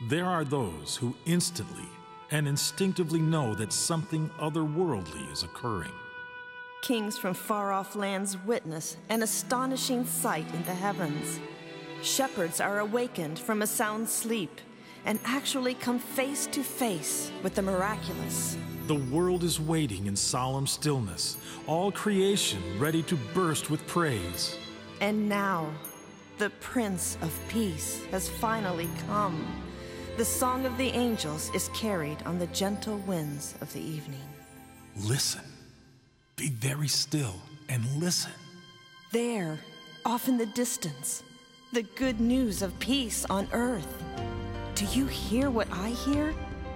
There are those who instantly and instinctively know that something otherworldly is occurring. Kings from far-off lands witness an astonishing sight in the heavens. Shepherds are awakened from a sound sleep and actually come face to face with the miraculous. The world is waiting in solemn stillness, all creation ready to burst with praise. And now, the Prince of Peace has finally come. The song of the angels is carried on the gentle winds of the evening. Listen. Be very still and listen. There, off in the distance, the good news of peace on earth. Do you hear what I hear?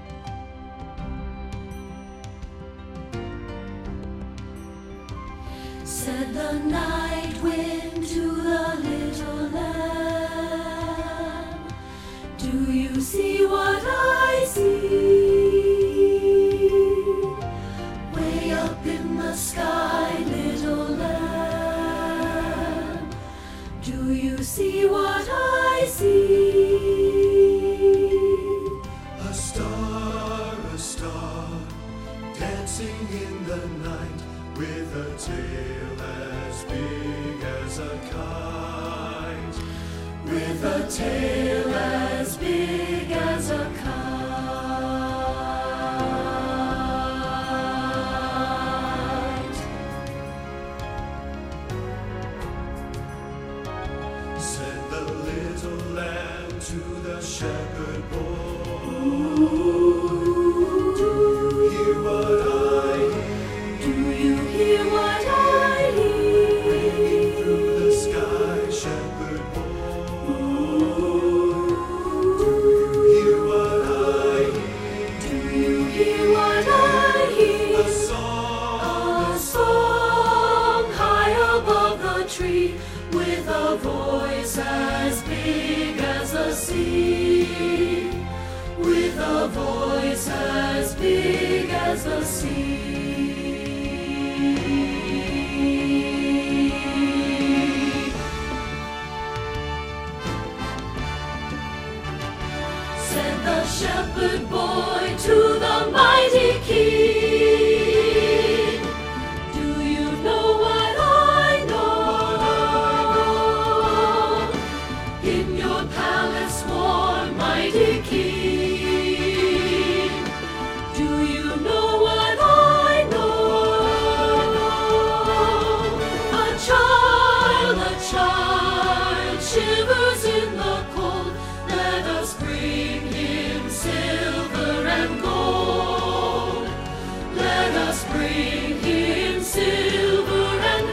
Said the night wind to the little lamb, do you see what I see? Way up in the sky, little lamb, do you see what I see? A star, dancing in the night, with a tail as big as a kite. With a tail as big as a kite. Said the little lamb to the shepherd boy, do you hear what I hear? Do you hear what I hear? Ringing through the sky, shepherd boy, do you hear what I hear? Do you hear what I hear? A song high above the tree, with a voice as big as the sea. With a voice as big as the sea. Said the shepherd boy to the mighty king, do you know what I know? In your palace warm, mighty king, do you know what I know? A child shivers in the cold. Let us bring him silver and gold. Let us bring him silver and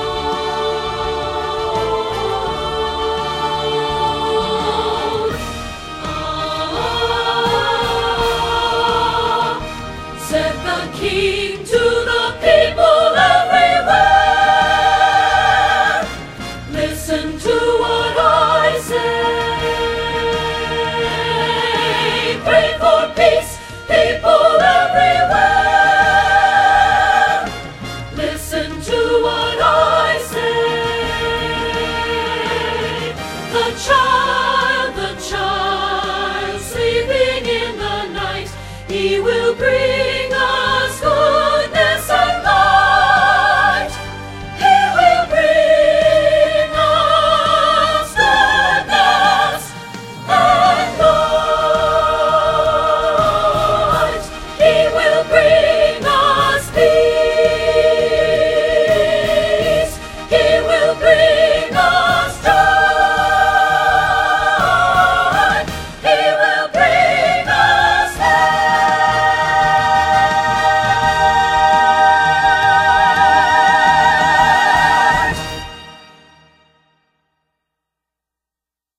gold. Ah, said the king to the people everywhere, listen to what I say. Pray for peace, people everywhere, listen to what I say. The child